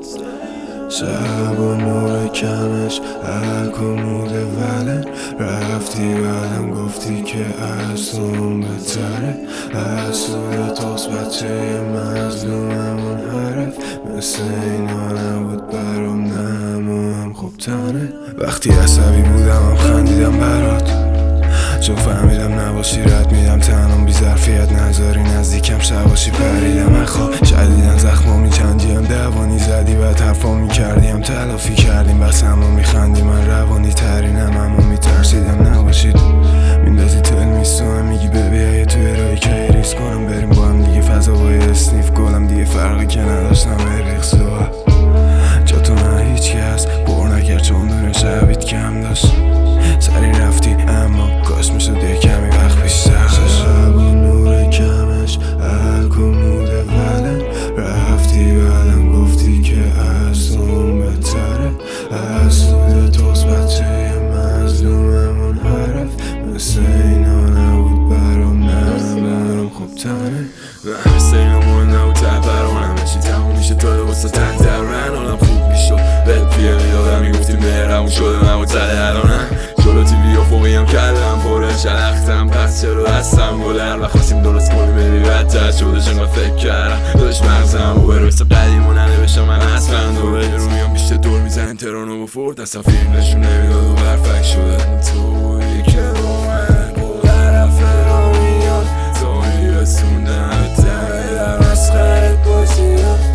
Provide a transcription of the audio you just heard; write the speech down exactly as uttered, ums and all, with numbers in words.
شب و نور کمش الکموده وله رفتی بعدم گفتی که از اون بهتره از سوی توست بچه مظلوممون حرف مثل اینا نبود برام نه اما هم خوب تنه وقتی عصبی بودم هم خندیدم برات چون فهمیدم نباشی رد میدم تنم بی ظرفیت نذاری نزدیکم شباشی پریدم خواب شدیدن زخما میچندیم دوانی زدی بعد حرفا میکردیم تلافی کردیم بس اما میخندی من روانی ترینم اما میترسیدم نباشید میندازی تل میستونم میگی ببی اگه توی رای که ریس کنم بریم با هم دیگه فضا با یه اسنیف گلم دیگه فرقی که نداشتم ریخ زوه جا تو نه هیچ کس بر نکرد چون دونه شبید کم داشت سری رفتی اما کاش میشد یه کمی وقت بیشتر شب و نور کمش الکموده وله رفتی بعدم گفتی که از اون بهتره از سوی توست بچه مظلوممون حرف مثل اینا نبود برام نه برام خوب تنه مثل اینا مهم نبود ته برام همه چی تموم میشه تا لباسا تن ترن حالم خوب میشد بهت پیه میدادم میگفتی مهرمون شده نبود تله الانم جلو تیوی و فوقی هم کردم پره شلختم پس چرا هستم گلر و خواستیم درست کنیم ببی بدتر شده چنگاه فکر کردم داشت مغزم و بره مثل قدیم و ننوشتم من اصلا دوره رومیان بیشتر دور میزنیم ترانو و فورد اصلا فیلم نشون نمیداد و برفک شده تویی که با من با طرف را میاد تویی رسوندم به تمه در مسخرت باشیم